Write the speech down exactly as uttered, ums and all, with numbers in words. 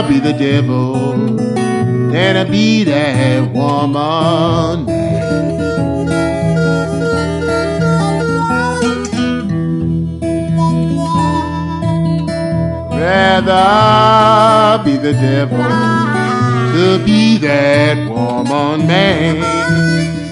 rather be the devil than to be that woman. Rather be the devil to be that woman, man.